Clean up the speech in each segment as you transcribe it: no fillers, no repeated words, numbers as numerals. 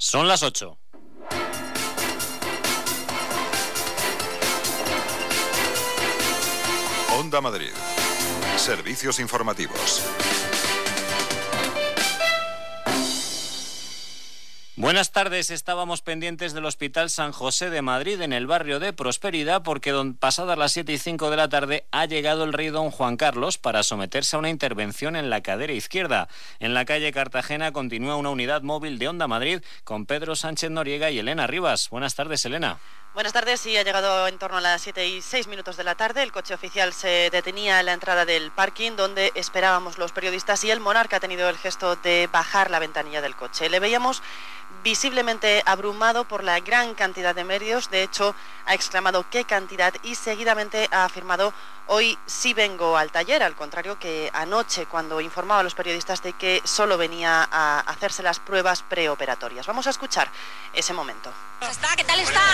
Son las 8. Onda Madrid. Servicios informativos. Buenas tardes. Estábamos pendientes del Hospital San José de Madrid, en el barrio de Prosperidad, porque pasadas las 7:05 de la tarde ha llegado el rey don Juan Carlos para someterse a una intervención en la cadera izquierda. En la calle Cartagena continúa una unidad móvil de Onda Madrid con Pedro Sánchez Noriega y Elena Rivas. Buenas tardes, Elena. Buenas tardes, sí, ha llegado en torno a las 7:06 de la tarde. El coche oficial se detenía en la entrada del parking donde esperábamos los periodistas y el monarca ha tenido el gesto de bajar la ventanilla del coche. Le veíamos visiblemente abrumado por la gran cantidad de medios. De hecho, ha exclamado ¿qué cantidad? Y seguidamente ha afirmado hoy sí vengo al taller, al contrario que anoche cuando informaba a los periodistas de que solo venía a hacerse las pruebas preoperatorias. Vamos a escuchar ese momento. ¿Qué tal está?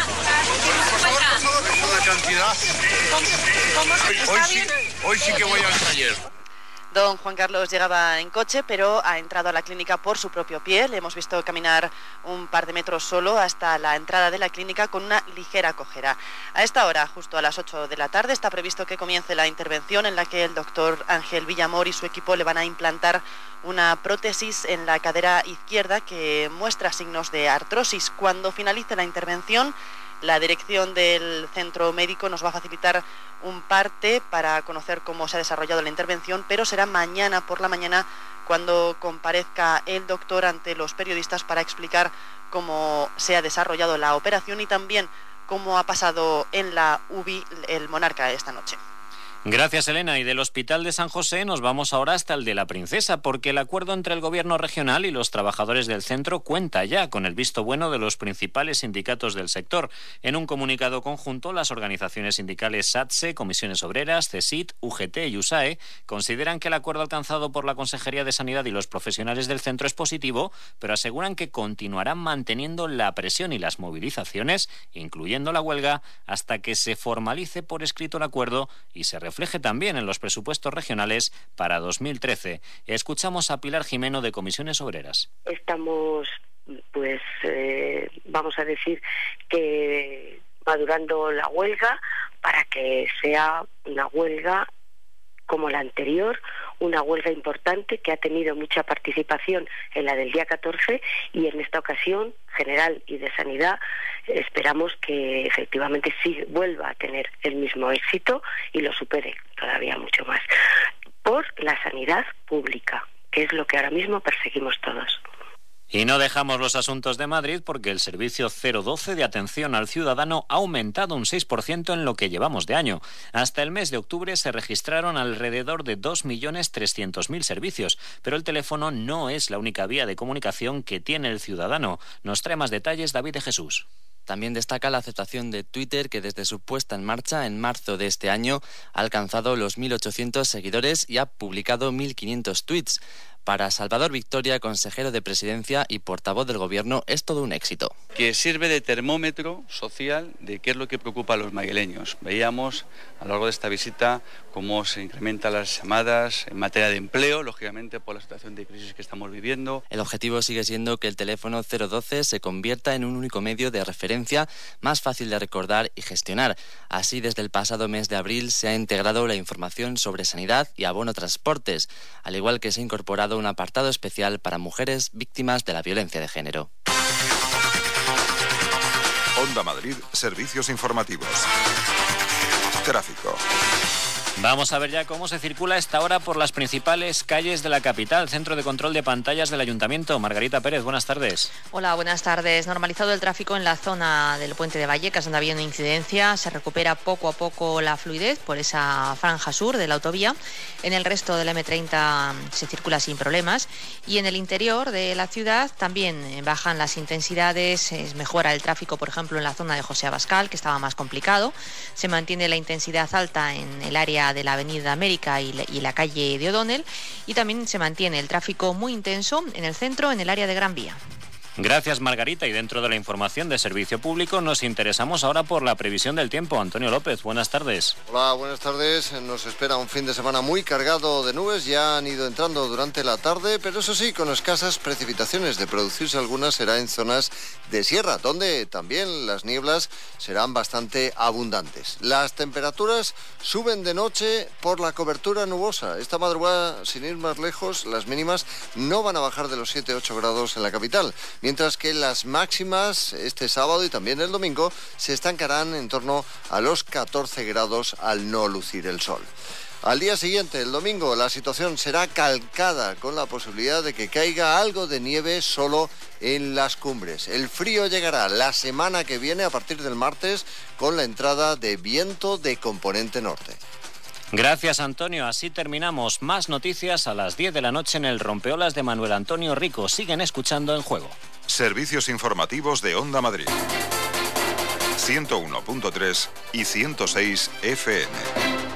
Hoy sí que voy al taller. Don Juan Carlos llegaba en coche, pero ha entrado a la clínica por su propio pie. Le hemos visto caminar un par de metros solo hasta la entrada de la clínica con una ligera cojera. A esta hora, justo a las 8 de la tarde, está previsto que comience la intervención en la que el doctor Ángel Villamor y su equipo le van a implantar una prótesis en la cadera izquierda que muestra signos de artrosis. Cuando finalice la intervención, la dirección del centro médico nos va a facilitar un parte para conocer cómo se ha desarrollado la intervención, pero será mañana por la mañana cuando comparezca el doctor ante los periodistas para explicar cómo se ha desarrollado la operación y también cómo ha pasado en la UBI el monarca esta noche. Gracias, Elena. Y del Hospital de San José nos vamos ahora hasta el de la Princesa, porque el acuerdo entre el Gobierno regional y los trabajadores del centro cuenta ya con el visto bueno de los principales sindicatos del sector. En un comunicado conjunto, las organizaciones sindicales SATSE, Comisiones Obreras, CESIT, UGT y USAE consideran que el acuerdo alcanzado por la Consejería de Sanidad y los profesionales del centro es positivo, pero aseguran que continuarán manteniendo la presión y las movilizaciones, incluyendo la huelga, hasta que se formalice por escrito el acuerdo y se refleje también en los presupuestos regionales para 2013. Escuchamos a Pilar Jimeno de Comisiones Obreras. Estamos, vamos a decir que madurando la huelga para que sea una huelga como la anterior, una huelga importante que ha tenido mucha participación en la del día 14 y en esta ocasión, general y de sanidad, esperamos que efectivamente sí vuelva a tener el mismo éxito y lo supere todavía mucho más. Por la sanidad pública, que es lo que ahora mismo perseguimos todos. Y no dejamos los asuntos de Madrid porque el servicio 012 de atención al ciudadano ha aumentado un 6% en lo que llevamos de año. Hasta el mes de octubre se registraron alrededor de 2.300.000 servicios, pero el teléfono no es la única vía de comunicación que tiene el ciudadano. Nos trae más detalles David de Jesús. También destaca la aceptación de Twitter, que desde su puesta en marcha en marzo de este año ha alcanzado los 1.800 seguidores y ha publicado 1.500 tweets. Para Salvador Victoria, consejero de Presidencia y portavoz del Gobierno, es todo un éxito. Que sirve de termómetro social de qué es lo que preocupa a los madrileños. Veíamos a lo largo de esta visita cómo se incrementan las llamadas en materia de empleo, lógicamente por la situación de crisis que estamos viviendo. El objetivo sigue siendo que el teléfono 012 se convierta en un único medio de referencia más fácil de recordar y gestionar. Así, desde el pasado mes de abril se ha integrado la información sobre sanidad y abono transportes, al igual que se ha incorporado un apartado especial para mujeres víctimas de la violencia de género. Onda Madrid, servicios informativos. Tráfico. Vamos a ver ya cómo se circula a esta hora por las principales calles de la capital. Centro de control de pantallas del Ayuntamiento. Margarita Pérez, buenas tardes. Hola, buenas tardes. Normalizado el tráfico en la zona del Puente de Vallecas, donde había una incidencia. Se recupera poco a poco la fluidez por esa franja sur de la autovía. En el resto del M30 se circula sin problemas. Y en el interior de la ciudad también bajan las intensidades. Mejora el tráfico, por ejemplo, en la zona de José Abascal, que estaba más complicado. Se mantiene la intensidad alta en el área de la Avenida América y la calle de O'Donnell, y también se mantiene el tráfico muy intenso en el centro, en el área de Gran Vía. Gracias, Margarita. Y dentro de la información de servicio público nos interesamos ahora por la previsión del tiempo. Antonio López, buenas tardes. Hola, buenas tardes. Nos espera un fin de semana muy cargado de nubes. Ya han ido entrando durante la tarde, pero eso sí, con escasas precipitaciones. De producirse algunas será en zonas de sierra, donde también las nieblas serán bastante abundantes. Las temperaturas suben de noche por la cobertura nubosa. Esta madrugada, sin ir más lejos, las mínimas no van a bajar de los 7-8 grados en la capital, mientras que las máximas este sábado y también el domingo se estancarán en torno a los 14 grados al no lucir el sol. Al día siguiente, el domingo, la situación será calcada, con la posibilidad de que caiga algo de nieve solo en las cumbres. El frío llegará la semana que viene, a partir del martes, con la entrada de viento de componente norte. Gracias, Antonio. Así terminamos. Más noticias a las 10 de la noche en el Rompeolas de Manuel Antonio Rico. Siguen escuchando En Juego. Servicios informativos de Onda Madrid. 101.3 y 106 FM.